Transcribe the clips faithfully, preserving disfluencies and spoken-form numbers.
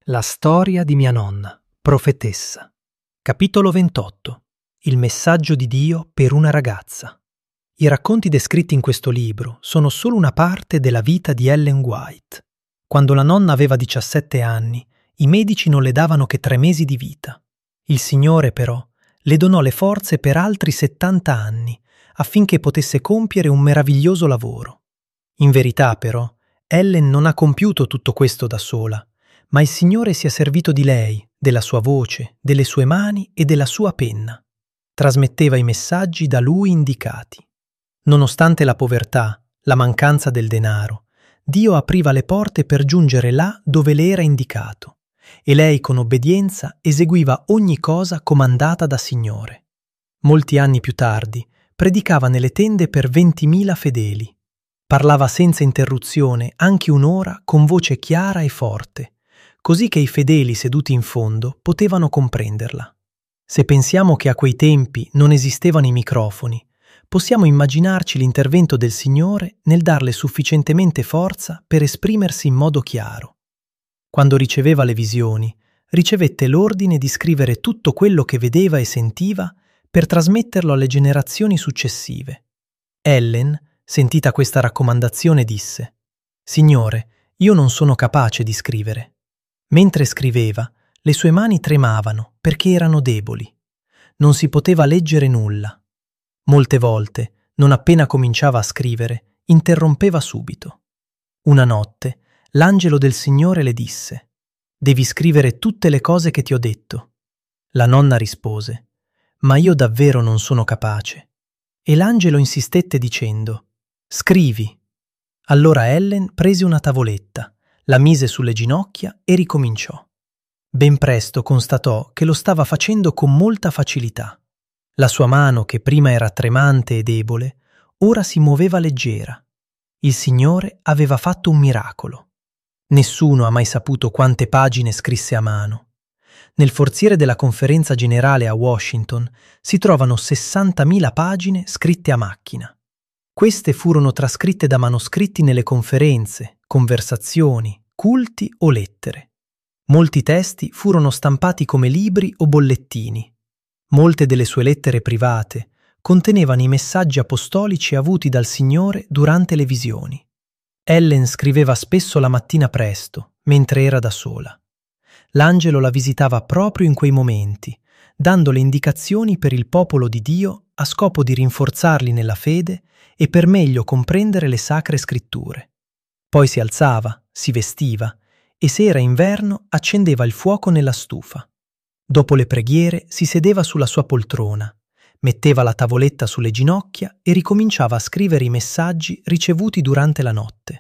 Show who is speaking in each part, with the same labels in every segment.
Speaker 1: La storia di mia nonna, profetessa. Capitolo ventotto. Il messaggio di Dio per una ragazza. I racconti descritti in questo libro sono solo una parte della vita di Ellen White. Quando la nonna aveva diciassette anni, i medici non le davano che tre mesi di vita. Il Signore, però, le donò le forze per altri settanta anni, affinché potesse compiere un meraviglioso lavoro. In verità, però, Ellen non ha compiuto tutto questo da sola, ma il Signore si è servito di lei, della sua voce, delle sue mani e della sua penna. Trasmetteva i messaggi da lui indicati. Nonostante la povertà, la mancanza del denaro, Dio apriva le porte per giungere là dove le era indicato, e lei con obbedienza eseguiva ogni cosa comandata da Signore. Molti anni più tardi, predicava nelle tende per ventimila fedeli. Parlava senza interruzione anche un'ora con voce chiara e forte, così che i fedeli seduti in fondo potevano comprenderla. Se pensiamo che a quei tempi non esistevano i microfoni, possiamo immaginarci l'intervento del Signore nel darle sufficientemente forza per esprimersi in modo chiaro. Quando riceveva le visioni, ricevette l'ordine di scrivere tutto quello che vedeva e sentiva per trasmetterlo alle generazioni successive. Ellen, sentita questa raccomandazione, disse: «Signore, io non sono capace di scrivere». Mentre scriveva, le sue mani tremavano perché erano deboli. Non si poteva leggere nulla. Molte volte, non appena cominciava a scrivere, interrompeva subito. Una notte, l'angelo del Signore le disse: «Devi scrivere tutte le cose che ti ho detto». La nonna rispose: «Ma io davvero non sono capace». E l'angelo insistette dicendo: «Scrivi». Allora Ellen prese una tavoletta, la mise sulle ginocchia e ricominciò. Ben presto constatò che lo stava facendo con molta facilità. La sua mano, che prima era tremante e debole, ora si muoveva leggera. Il Signore aveva fatto un miracolo. Nessuno ha mai saputo quante pagine scrisse a mano. Nel forziere della Conferenza Generale a Washington si trovano sessantamila pagine scritte a macchina. Queste furono trascritte da manoscritti nelle conferenze, conversazioni, culti o lettere. Molti testi furono stampati come libri o bollettini. Molte delle sue lettere private contenevano i messaggi apostolici avuti dal Signore durante le visioni. Ellen scriveva spesso la mattina presto, mentre era da sola. L'angelo la visitava proprio in quei momenti, dando le indicazioni per il popolo di Dio a scopo di rinforzarli nella fede e per meglio comprendere le sacre scritture. Poi si alzava, si vestiva e se era inverno accendeva il fuoco nella stufa. Dopo le preghiere si sedeva sulla sua poltrona, metteva la tavoletta sulle ginocchia e ricominciava a scrivere i messaggi ricevuti durante la notte.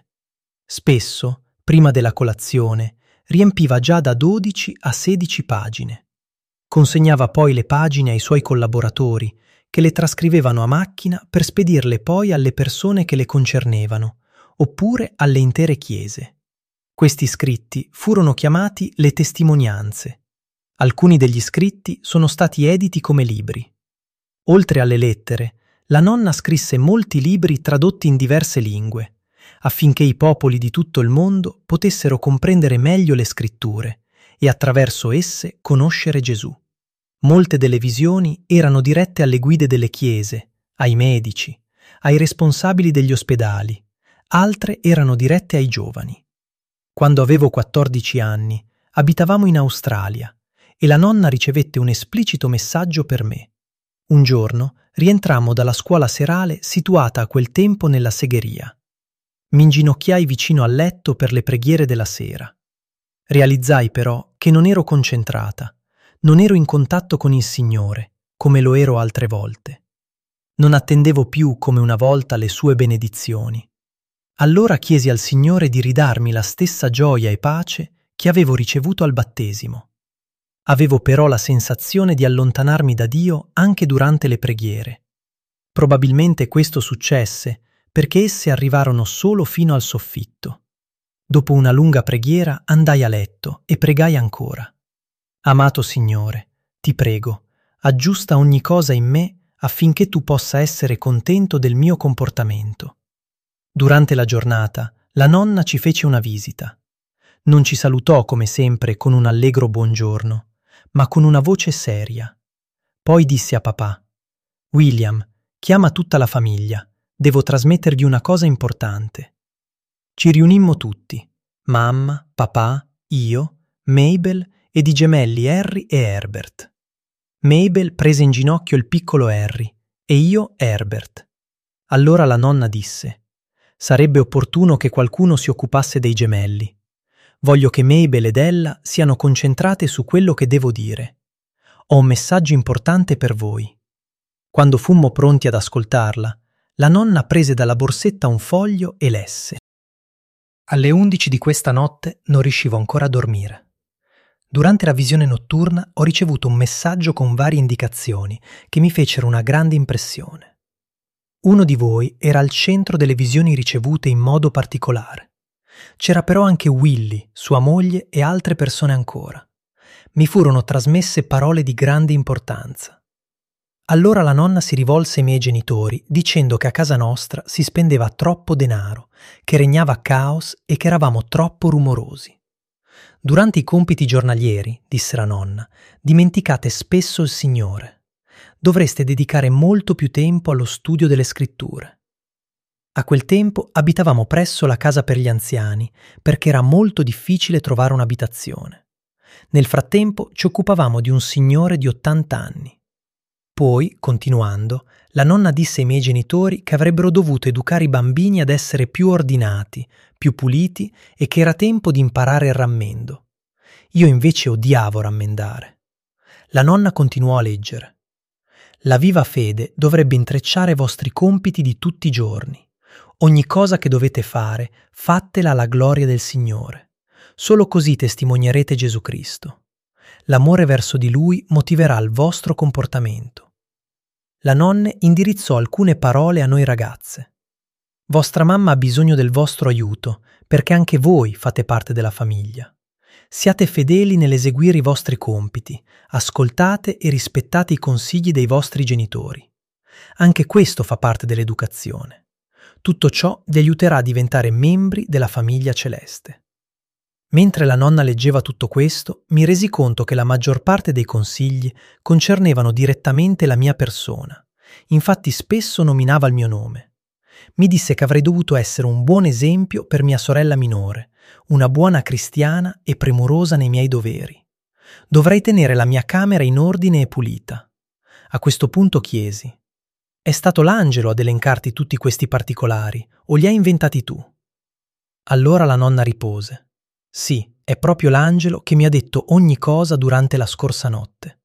Speaker 1: Spesso, prima della colazione, riempiva già da dodici a sedici pagine. Consegnava poi le pagine ai suoi collaboratori, che le trascrivevano a macchina per spedirle poi alle persone che le concernevano, oppure alle intere chiese. Questi scritti furono chiamati le testimonianze. Alcuni degli scritti sono stati editi come libri. Oltre alle lettere, la nonna scrisse molti libri tradotti in diverse lingue, affinché i popoli di tutto il mondo potessero comprendere meglio le scritture e attraverso esse conoscere Gesù. Molte delle visioni erano dirette alle guide delle chiese, ai medici, ai responsabili degli ospedali, altre erano dirette ai giovani. Quando avevo quattordici anni, abitavamo in Australia e la nonna ricevette un esplicito messaggio per me. Un giorno rientrammo dalla scuola serale situata a quel tempo nella segheria. Mi inginocchiai vicino al letto per le preghiere della sera. Realizzai però che non ero concentrata, non ero in contatto con il Signore, come lo ero altre volte. Non attendevo più come una volta le sue benedizioni. Allora chiesi al Signore di ridarmi la stessa gioia e pace che avevo ricevuto al battesimo. Avevo però la sensazione di allontanarmi da Dio anche durante le preghiere. Probabilmente questo successe perché esse arrivarono solo fino al soffitto. Dopo una lunga preghiera andai a letto e pregai ancora. Amato Signore, ti prego, aggiusta ogni cosa in me affinché tu possa essere contento del mio comportamento. Durante la giornata, la nonna ci fece una visita. Non ci salutò come sempre con un allegro buongiorno, ma con una voce seria. Poi disse a papà: «William, chiama tutta la famiglia, devo trasmettergli una cosa importante». Ci riunimmo tutti, mamma, papà, io, Mabel ed i gemelli Harry e Herbert. Mabel prese in ginocchio il piccolo Harry e io Herbert. Allora la nonna disse: «Sarebbe opportuno che qualcuno si occupasse dei gemelli. Voglio che Mabel ed Ella siano concentrate su quello che devo dire. Ho un messaggio importante per voi». Quando fummo pronti ad ascoltarla, la nonna prese dalla borsetta un foglio e lesse. Alle undici di questa notte non riuscivo ancora a dormire. Durante la visione notturna ho ricevuto un messaggio con varie indicazioni che mi fecero una grande impressione. Uno di voi era al centro delle visioni ricevute in modo particolare. C'era però anche Willy, sua moglie e altre persone ancora. Mi furono trasmesse parole di grande importanza. Allora la nonna si rivolse ai miei genitori dicendo che a casa nostra si spendeva troppo denaro, che regnava caos e che eravamo troppo rumorosi. «Durante i compiti giornalieri», disse la nonna, «dimenticate spesso il Signore. Dovreste dedicare molto più tempo allo studio delle scritture». A quel tempo abitavamo presso la casa per gli anziani, perché era molto difficile trovare un'abitazione. Nel frattempo ci occupavamo di un signore di ottanta anni. Poi, continuando, la nonna disse ai miei genitori che avrebbero dovuto educare i bambini ad essere più ordinati, più puliti e che era tempo di imparare il rammendo. Io invece odiavo rammendare. La nonna continuò a leggere. «La viva fede dovrebbe intrecciare i vostri compiti di tutti i giorni. Ogni cosa che dovete fare, fatela alla gloria del Signore. Solo così testimonierete Gesù Cristo. L'amore verso di Lui motiverà il vostro comportamento». La nonna indirizzò alcune parole a noi ragazze. «Vostra mamma ha bisogno del vostro aiuto, perché anche voi fate parte della famiglia. Siate fedeli nell'eseguire i vostri compiti, ascoltate e rispettate i consigli dei vostri genitori. Anche questo fa parte dell'educazione. Tutto ciò vi aiuterà a diventare membri della famiglia celeste». Mentre la nonna leggeva tutto questo, mi resi conto che la maggior parte dei consigli concernevano direttamente la mia persona. Infatti spesso nominava il mio nome. Mi disse che avrei dovuto essere un buon esempio per mia sorella minore, una buona cristiana e premurosa nei miei doveri. Dovrei tenere la mia camera in ordine e pulita. A questo punto chiesi: «È stato l'angelo ad elencarti tutti questi particolari o li hai inventati tu?» Allora la nonna rispose: «Sì, è proprio l'angelo che mi ha detto ogni cosa durante la scorsa notte».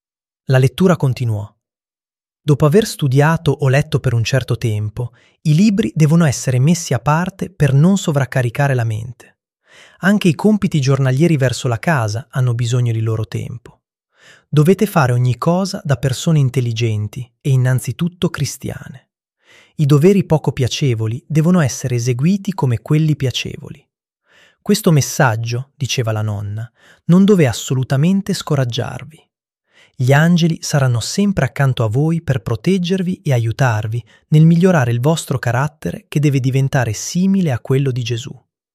Speaker 1: La lettura continuò. «Dopo aver studiato o letto per un certo tempo, i libri devono essere messi a parte per non sovraccaricare la mente. Anche i compiti giornalieri verso la casa hanno bisogno di loro tempo. Dovete fare ogni cosa da persone intelligenti e innanzitutto cristiane. I doveri poco piacevoli devono essere eseguiti come quelli piacevoli. Questo messaggio, diceva la nonna, non deve assolutamente scoraggiarvi. Gli angeli saranno sempre accanto a voi per proteggervi e aiutarvi nel migliorare il vostro carattere che deve diventare simile a quello di Gesù».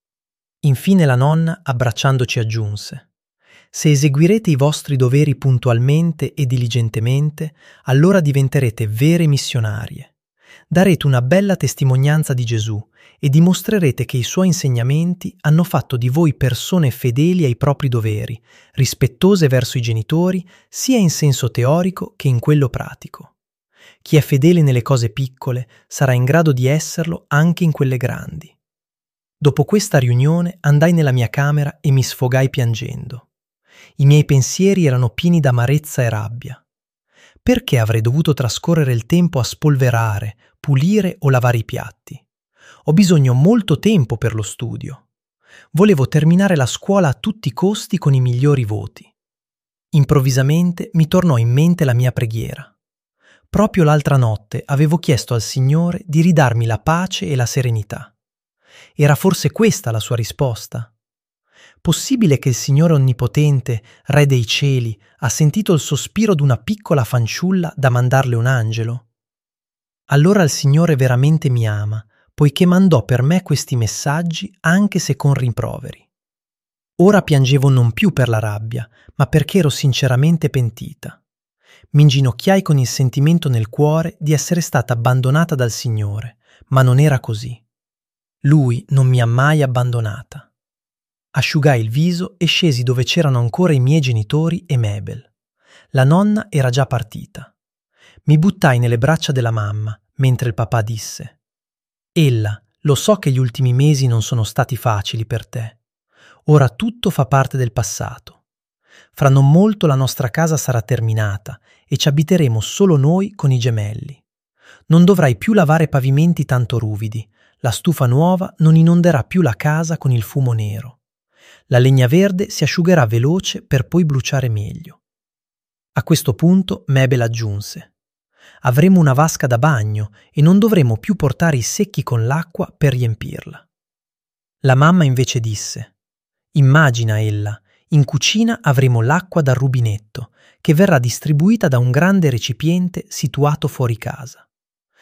Speaker 1: Infine la nonna, abbracciandoci, aggiunse: «Se eseguirete i vostri doveri puntualmente e diligentemente, allora diventerete vere missionarie. Darete una bella testimonianza di Gesù e dimostrerete che i suoi insegnamenti hanno fatto di voi persone fedeli ai propri doveri, rispettose verso i genitori, sia in senso teorico che in quello pratico. Chi è fedele nelle cose piccole sarà in grado di esserlo anche in quelle grandi». Dopo questa riunione andai nella mia camera e mi sfogai piangendo. I miei pensieri erano pieni d'amarezza e rabbia. Perché avrei dovuto trascorrere il tempo a spolverare, pulire o lavare i piatti? Ho bisogno molto tempo per lo studio. Volevo terminare la scuola a tutti i costi con i migliori voti. Improvvisamente mi tornò in mente la mia preghiera. Proprio l'altra notte avevo chiesto al Signore di ridarmi la pace e la serenità. Era forse questa la sua risposta? Possibile che il Signore Onnipotente, Re dei cieli, ha sentito il sospiro d'una piccola fanciulla da mandarle un angelo? Allora il Signore veramente mi ama, poiché mandò per me questi messaggi anche se con rimproveri. Ora piangevo non più per la rabbia, ma perché ero sinceramente pentita. Mi inginocchiai con il sentimento nel cuore di essere stata abbandonata dal Signore, ma non era così. Lui non mi ha mai abbandonata. Asciugai il viso e scesi dove c'erano ancora i miei genitori e Mabel. La nonna era già partita. Mi buttai nelle braccia della mamma, mentre il papà disse: «Ella, lo so che gli ultimi mesi non sono stati facili per te. Ora tutto fa parte del passato. Fra non molto la nostra casa sarà terminata e ci abiteremo solo noi con i gemelli. Non dovrai più lavare pavimenti tanto ruvidi, la stufa nuova non inonderà più la casa con il fumo nero. La legna verde si asciugherà veloce per poi bruciare meglio». A questo punto Mabel aggiunse: «Avremo una vasca da bagno e non dovremo più portare i secchi con l'acqua per riempirla». La mamma invece disse: «Immagina, ella, in cucina avremo l'acqua dal rubinetto, che verrà distribuita da un grande recipiente situato fuori casa».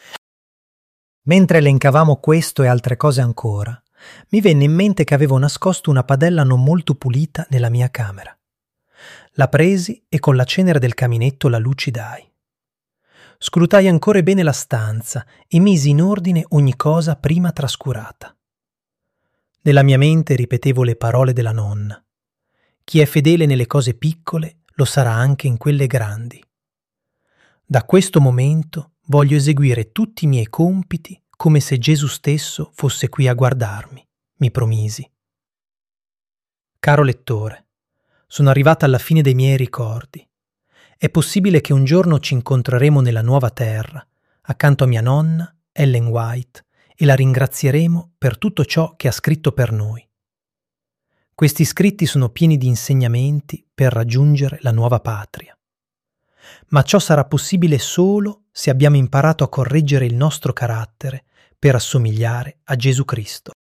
Speaker 1: Mentre elencavamo questo e altre cose ancora, mi venne in mente che avevo nascosto una padella non molto pulita nella mia camera. La presi e con la cenere del caminetto la lucidai. Scrutai ancora bene la stanza e misi in ordine ogni cosa prima trascurata. Nella mia mente ripetevo le parole della nonna: «Chi è fedele nelle cose piccole lo sarà anche in quelle grandi». Da questo momento voglio eseguire tutti i miei compiti come se Gesù stesso fosse qui a guardarmi, mi promisi. Caro lettore, sono arrivata alla fine dei miei ricordi. È possibile che un giorno ci incontreremo nella nuova terra, accanto a mia nonna, Ellen White, e la ringrazieremo per tutto ciò che ha scritto per noi. Questi scritti sono pieni di insegnamenti per raggiungere la nuova patria. Ma ciò sarà possibile solo se abbiamo imparato a correggere il nostro carattere per assomigliare a Gesù Cristo.